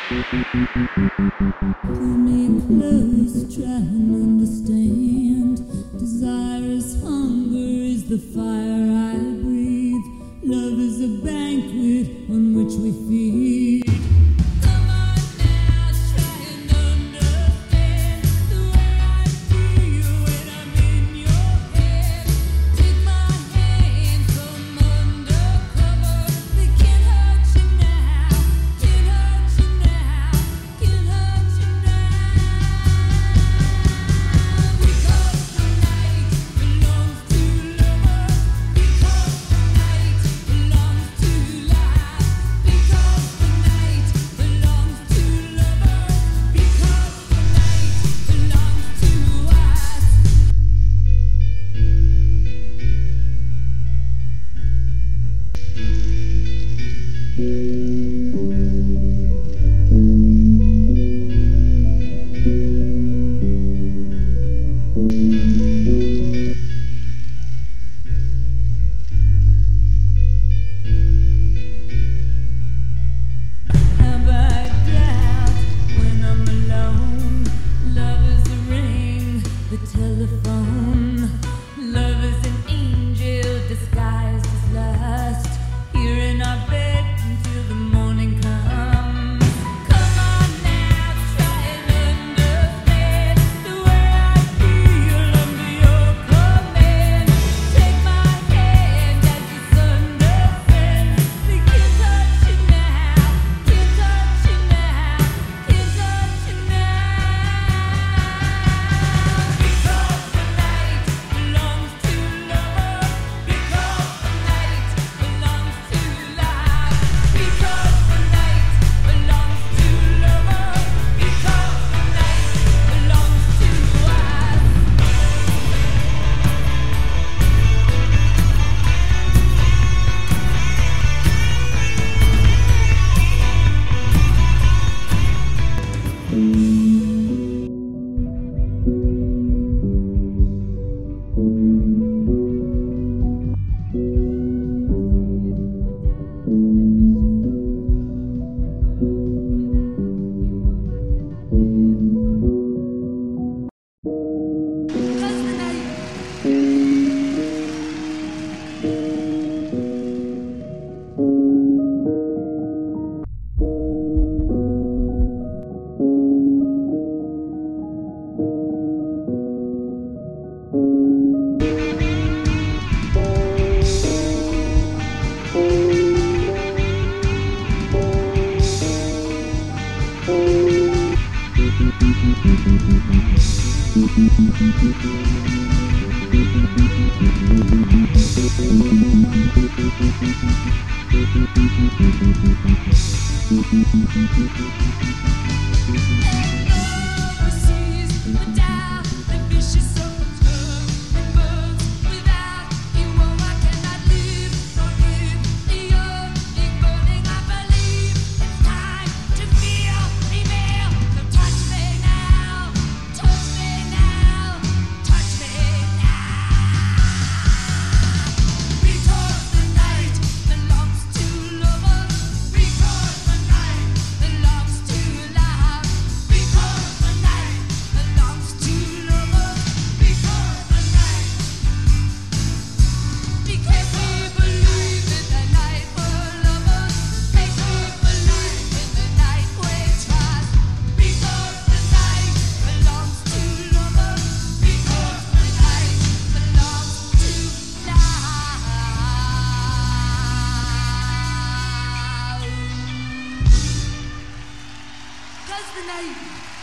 Pull me close, try and understand. Desire is hunger, is the fire I breathe. Love is a banquet on which we feed. Come on now, try and understand the way I feel when I'm in your head. Take my hand, come undercover. They can't hurt you now, can't hurt you now, can't hurt you now. Because the night belongs to lovers. Because the night belongs to life. Because the night belongs to lovers. Because the night belongs to us. Have I doubt when I'm alone? Love is a ring, the telephone. Love is an angel disguised as lust. Here in our bed until the morning comes. Come on now, try and understand the way I feel under your command. Take my hand as the sun descends. They can't touch you now, can't touch you now, can't touch you now. Because the night belongs to lovers. Because the night belongs to life. Because the night belongs to lovers. Because the night belongs to us. Because the night overseas, the doubt, the vicious overturn, it burns without you. Oh, I cannot live, nor live the yearning, burning. I believe it's time to feel, reveal. So touch me now, touch me now, touch me now. Because the night belongs to lovers. Because the night belongs to life. Because the night belongs to lovers. Because the night. Because we believe in the night we're lovers. Make we believe in the night we trust. Because the night belongs to lovers. Because the night belongs to life. Because the night